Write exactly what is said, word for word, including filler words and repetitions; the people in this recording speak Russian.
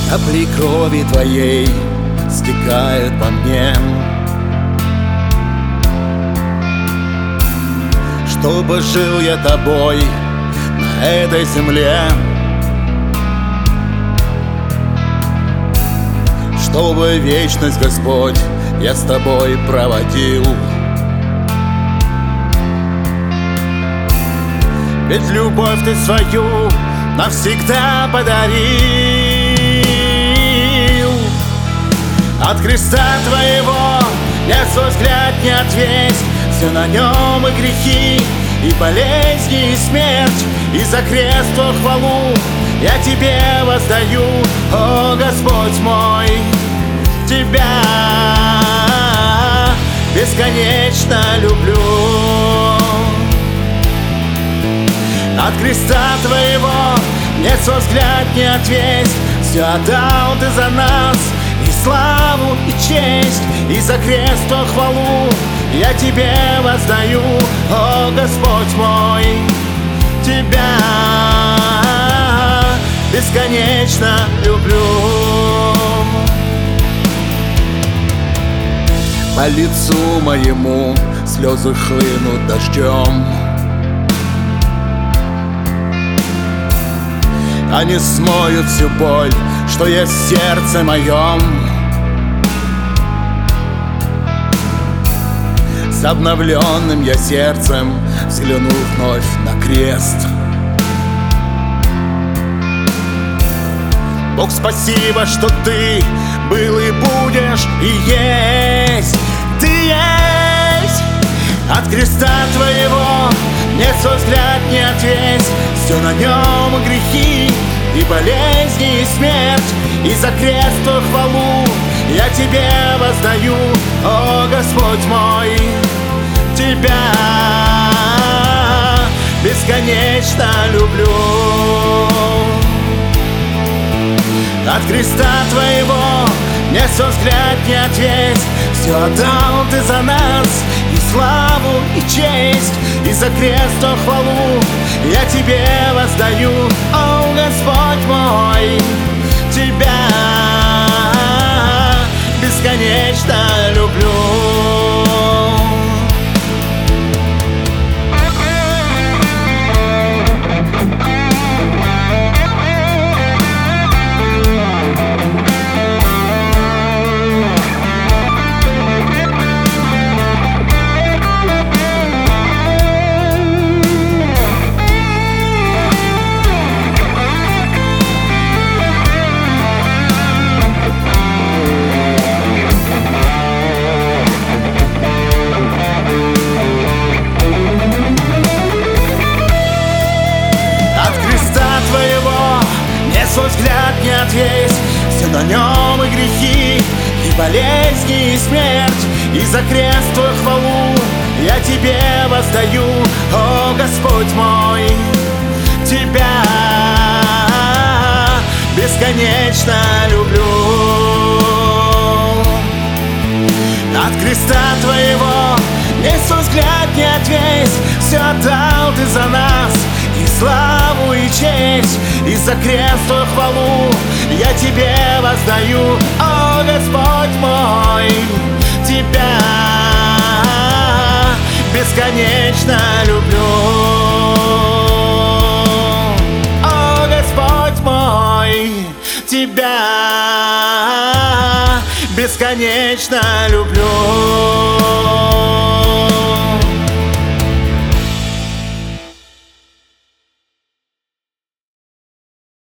Капли крови твоей стекают по мне, чтобы жил я тобой на этой земле, чтобы вечность, Господь, я с тобой проводил. Ведь любовь ты свою навсегда подарил. От креста твоего я свой взгляд не отвесть, все на нем и грехи, и болезни, и смерть, и за крест твою хвалу я тебе воздаю, о Господь мой. Тебя бесконечно люблю. От креста твоего нет свой взгляд не отвесть, все отдал ты за нас, и славу, и честь, и за крест твою хвалу я тебе воздаю, о Господь мой. Тебя бесконечно люблю. По лицу моему слезы хлынут дождем, они смоют всю боль, что есть в сердце моем. С обновленным я сердцем взгляну вновь на крест. Бог, спасибо, что ты был и будешь, и есть. Ты есть. От креста твоего нет свой взгляд не отвесть, все на нем и грехи, и болезни, и смерть, и за крест твою хвалу я тебе воздаю, о Господь мой. Тебя бесконечно люблю. От креста твоего нет свой взгляд не отвесть, все отдал ты за нас, и славу, и честь, и за крест твою хвалу я тебе воздаю, о Господь мой. Тебя бесконечно люблю. Свой взгляд не отвесть, все на нем и грехи, и болезни, и смерть, и за крест твою хвалу я тебе воздаю, о Господь мой. Тебя бесконечно люблю. От креста твоего нет свой взгляд не отвесть, все отдал ты за нас, и славу, и честь, и за крест твою хвалу я тебе воздаю, о Господь мой. Тебя бесконечно люблю, о Господь мой. Тебя бесконечно люблю.